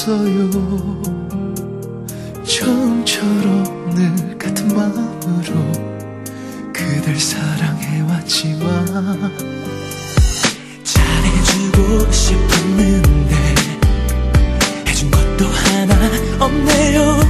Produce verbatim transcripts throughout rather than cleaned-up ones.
없어요. 처음처럼 늘 같은 마음으로 그댈 사랑해왔지만 잘해주고 싶었는데 해준 것도 하나 없네요.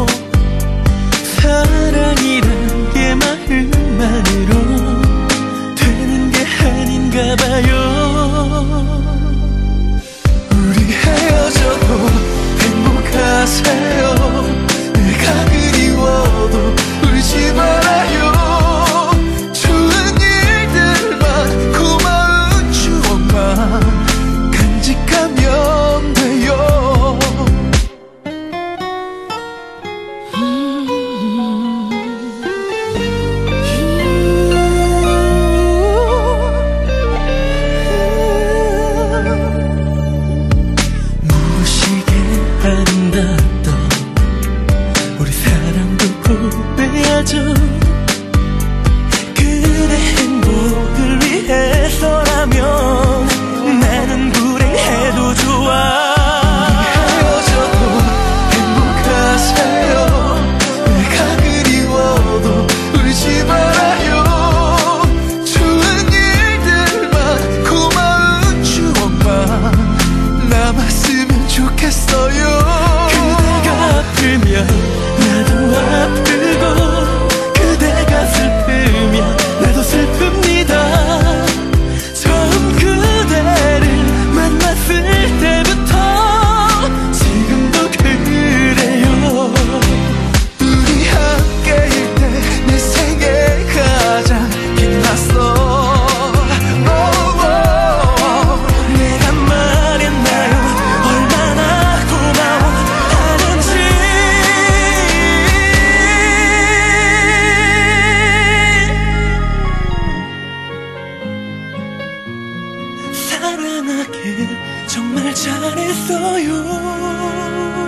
사랑이란 게 마음만으로 되는 게 아닌가 봐요. 우리 헤어져도 행복하세요. 내가 그리워도 울지 말아요. 좋은 일들만 고마운 추억만 간직하면 돼요. 무시게 아름답던 우리 사랑도 후회하죠. 그대 행복을 위해서라면 나는 불행해도 좋아. 헤어져도 행복하세요. 내가 그리워도 울지 말아요. 좋은 일들만 고마운 추억만 남았으면 좋겠어요. 그대가 아프면 나도 아프고 그대가 슬프면 나도 슬픕니다. 처음 그대를 만났을 때부터 지금도 그래요. 우리 함께일 때 내 생에 가장 빛났어. 내가 말했나요? 얼마나 고마워하는지. 사랑하길 정말 잘했어요.